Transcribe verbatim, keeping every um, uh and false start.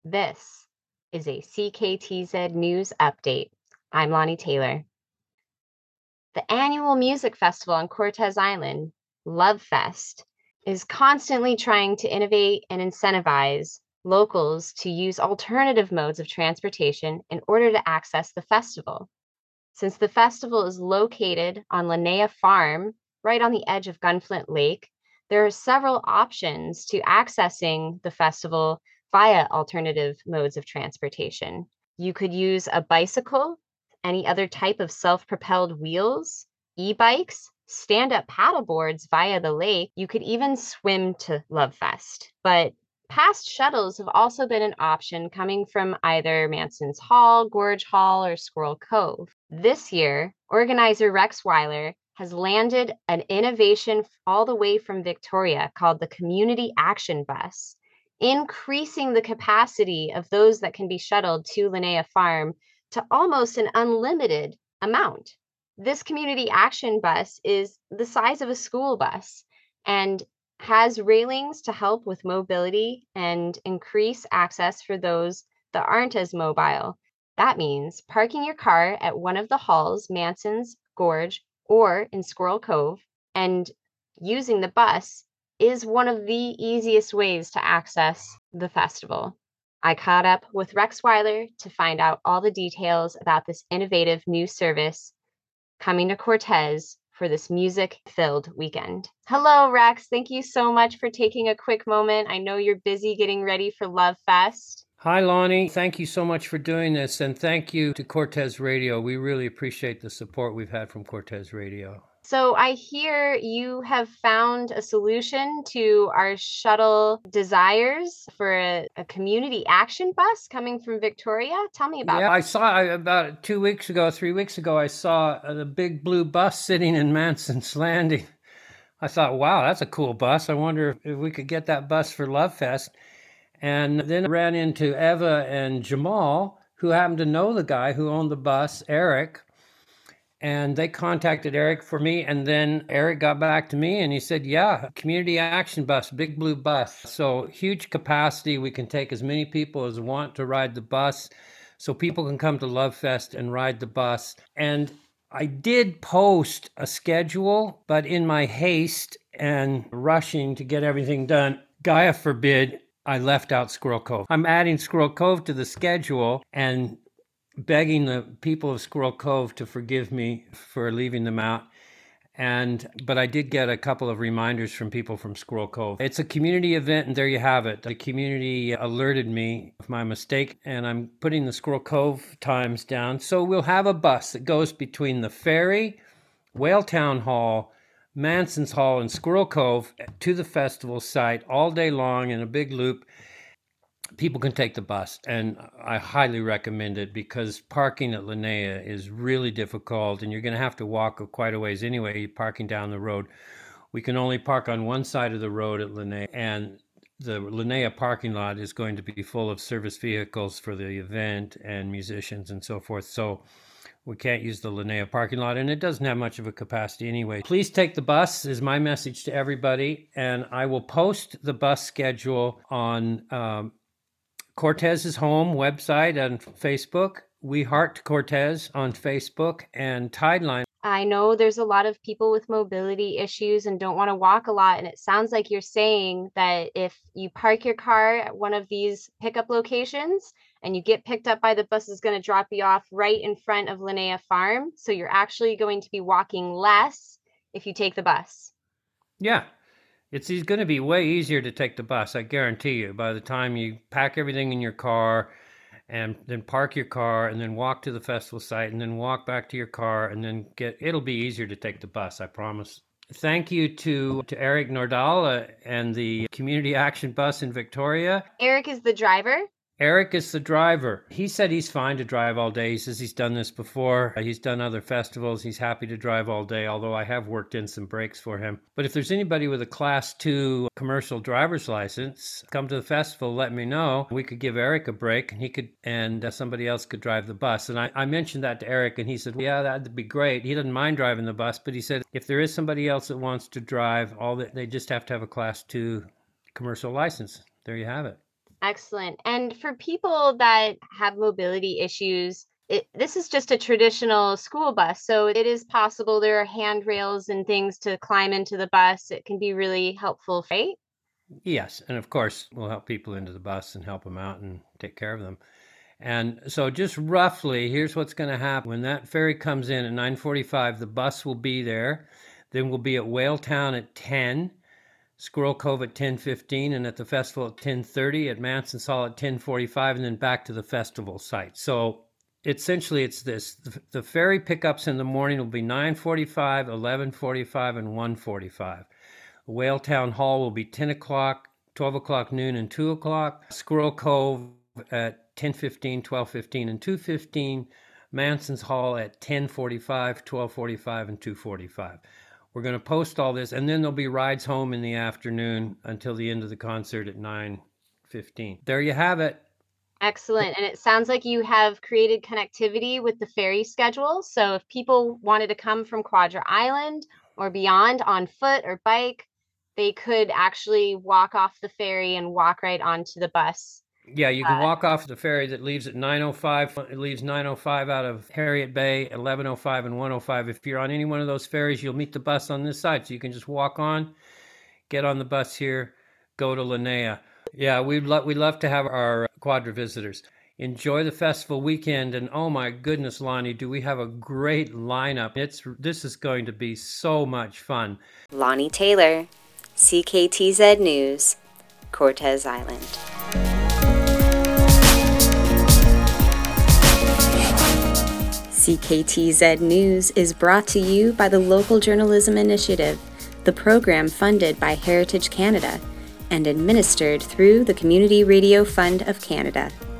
This is a C K T Z News Update. I'm Lonnie Taylor. The annual music festival on Cortez Island, Love Fest, is constantly trying to innovate and incentivize locals to use alternative modes of transportation in order to access the festival. Since the festival is located on Linnea Farm, right on the edge of Gunflint Lake, there are several options to accessing the festival via alternative modes of transportation. You could use a bicycle, any other type of self propelled wheels, e bikes, stand up paddleboards via the lake. You could even swim to Love Fest. But past shuttles have also been an option coming from either Manson's Hall, Gorge Hall, or Squirrel Cove. This year, organizer Rex Weiler has landed an innovation all the way from Victoria called the Community Action Bus, increasing the capacity of those that can be shuttled to Linnea Farm to almost an unlimited amount. This Community Action Bus is the size of a school bus and has railings to help with mobility and increase access for those that aren't as mobile. That means parking your car at one of the halls, Manson's, Gorge, or in Squirrel Cove, and using the bus is one of the easiest ways to access the festival. I caught up with Rex Weiler to find out all the details about this innovative new service coming to Cortez for this music-filled weekend. Hello, Rex. Thank you so much for taking a quick moment. I know you're busy getting ready for Love Fest. Hi, Lonnie. Thank you so much for doing this, and thank you to Cortez Radio. We really appreciate the support we've had from Cortez Radio. So I hear you have found a solution to our shuttle desires for a, a community action bus coming from Victoria. Tell me about Yeah, that. I saw about two weeks ago, three weeks ago, I saw the big blue bus sitting in Manson's Landing. I thought, wow, that's a cool bus. I wonder if we could get that bus for Love Fest. And then I ran into Eva and Jamal, who happened to know the guy who owned the bus, Eric. And they contacted Eric for me, and then Eric got back to me and he said, yeah, community action bus, big blue bus. So huge capacity. We can take as many people as want to ride the bus. So people can come to Love Fest and ride the bus. And I did post a schedule, but in my haste and rushing to get everything done, Gaia forbid, I left out Squirrel Cove. I'm adding Squirrel Cove to the schedule and begging the people of Squirrel Cove to forgive me for leaving them out. And but I did get a couple of reminders from people from Squirrel Cove. It's a community event, and there you have it. The community alerted me of my mistake, and I'm putting the Squirrel Cove times down. So we'll have a bus that goes between the ferry, Whale Town Hall, Manson's Hall, and Squirrel Cove to the festival site all day long in a big loop. People can take the bus, and I highly recommend it because parking at Linnea is really difficult, and you're going to have to walk quite a ways anyway, parking down the road. We can only park on one side of the road at Linnea, and the Linnea parking lot is going to be full of service vehicles for the event and musicians and so forth. So we can't use the Linnea parking lot, and it doesn't have much of a capacity anyway. Please take the bus is my message to everybody, and I will post the bus schedule on um, Cortez's home website on Facebook, We Heart Cortez on Facebook, and Tideline. I know there's a lot of people with mobility issues and don't want to walk a lot. And it sounds like you're saying that if you park your car at one of these pickup locations and you get picked up by the bus, is going to drop you off right in front of Linnea Farm. So you're actually going to be walking less if you take the bus. Yeah. It's going to be way easier to take the bus, I guarantee you. By the time you pack everything in your car and then park your car and then walk to the festival site and then walk back to your car and then get, it'll be easier to take the bus, I promise. Thank you to, to Eric Nordal uh, and the Community Action Bus in Victoria. Eric is the driver. Eric is the driver. He said he's fine to drive all day. He says he's done this before. He's done other festivals. He's happy to drive all day, although I have worked in some breaks for him. But if there's anybody with a class two commercial driver's license, come to the festival, let me know. We could give Eric a break and he could, and uh, somebody else could drive the bus. And I, I mentioned that to Eric and he said, yeah, that'd be great. He doesn't mind driving the bus, but he said, if there is somebody else that wants to drive, all that they just have to have a class two commercial license. There you have it. Excellent. And for people that have mobility issues, it, this is just a traditional school bus. So it is possible there are handrails and things to climb into the bus. It can be really helpful, right? Yes, and of course, we'll help people into the bus and help them out and take care of them. And so just roughly, here's what's going to happen. When that ferry comes in at nine forty-five, the bus will be there. Then we'll be at Whaletown at ten, Squirrel Cove at ten fifteen, and at the festival at ten thirty, at Manson's Hall at ten forty-five, and then back to the festival site. So essentially it's this. The, the ferry pickups in the morning will be nine forty-five, eleven forty-five, and one forty-five. Whaletown Hall will be ten o'clock, twelve o'clock, noon, and two o'clock. Squirrel Cove at ten fifteen, twelve fifteen, and two fifteen. Manson's Hall at ten forty-five, twelve forty-five, and two forty-five. We're going to post all this, and then there'll be rides home in the afternoon until the end of the concert at nine fifteen. There you have it. Excellent. And it sounds like you have created connectivity with the ferry schedule. So if people wanted to come from Quadra Island or beyond on foot or bike, they could actually walk off the ferry and walk right onto the bus. Yeah, you can Uh, walk off the ferry that leaves at nine oh five. It leaves nine oh five out of Harriet Bay, eleven oh five and one oh five. If you're on any one of those ferries, you'll meet the bus on this side. So you can just walk on, get on the bus here, go to Linnea. Yeah, we'd, lo- we'd love to have our Quadra visitors. Enjoy the festival weekend. And oh my goodness, Lonnie, do we have a great lineup. It's This is going to be so much fun. Lonnie Taylor, C K T Z News, Cortez Island. C K T Z News is brought to you by the Local Journalism Initiative, the program funded by Heritage Canada and administered through the Community Radio Fund of Canada.